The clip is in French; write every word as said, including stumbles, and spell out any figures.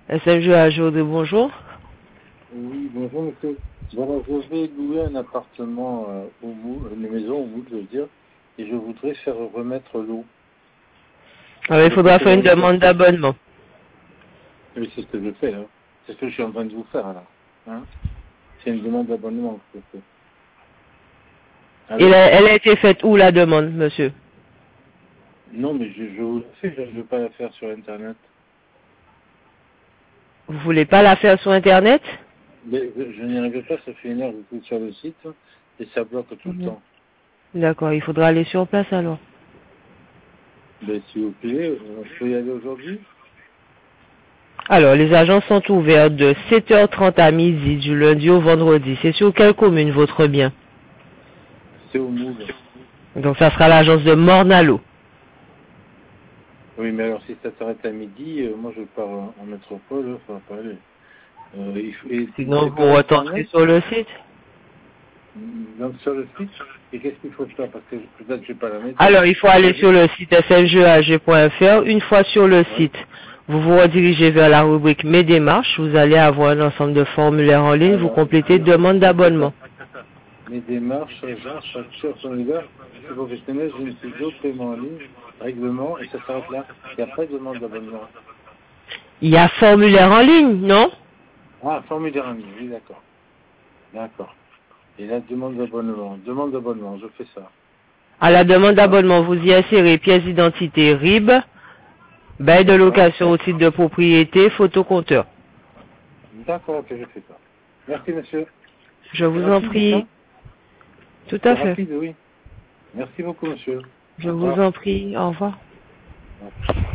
S M G à Jodé, bonjour. Oui, bonjour monsieur. Voilà, je vais louer un appartement euh, au bout, une maison au bout, je veux dire, et je voudrais faire remettre l'eau. Alors, il Le faudra faire une précédent, demande d'abonnement. oui, c'est ce que je fais, là. C'est ce que je suis en train de vous faire, là. Hein, c'est une demande d'abonnement que je fais. Et Allô? la- elle a été faite où la demande, monsieur? Non, mais je, je vous la fais, je ne veux pas la faire sur Internet. Vous voulez pas la faire sur Internet? Mais je, je n'y arrive pas, ça fait une heure que je suis sur le site, et ça bloque tout le Mhm. temps. D'accord, il faudra aller sur place alors. Mais s'il vous plaît, on peut y aller aujourd'hui? Alors, les agences sont ouvertes de sept heures trente à midi, du lundi au vendredi. C'est sur quelle commune votre bien? C'est au moule. Donc, ça sera l'agence de Mornalo. Oui, mais alors si ça s'arrête à midi, euh, moi je pars en, en métropole, ça va pas aller. Euh, il faut- et Sinon, c'est par vous retenterez internet, sur le site. donc sur le site, et qu'est-ce qu'il faut faire? Parce que peut-être que j'ai pas la méthode. Alors, il faut Moi, aller je... sur le site s m g a g point f r. Une fois sur le Ouais. site, vous vous redirigez vers la rubrique Mes démarches. Vous allez avoir un ensemble de formulaires en ligne. Vous Alors, complétez oui, demande oui c'est d'abonnement. ça. Mes démarches, agence, facture, formulaire, je suis professionnel, j'ai une studio, paiement en ligne, règlement, et ça s'arrête là. Il n'y a pas de demande d'abonnement. Il y a formulaire en ligne, non? Ah, formulaire en ligne, oui, d'accord. D'accord. Et la demande d'abonnement. Demande d'abonnement, je fais ça. À la demande Hein? d'abonnement, vous y insérez pièce d'identité R I B, bail de D'accord. location au titre de propriété, photocompteur. D'accord, ok, je fais ça. Merci, monsieur. Je C'est vous en rapide, prie. ça? Tout C'est à fait. rapide, oui. Merci beaucoup, monsieur. Je Au vous revoir. en prie. Au revoir. Au revoir.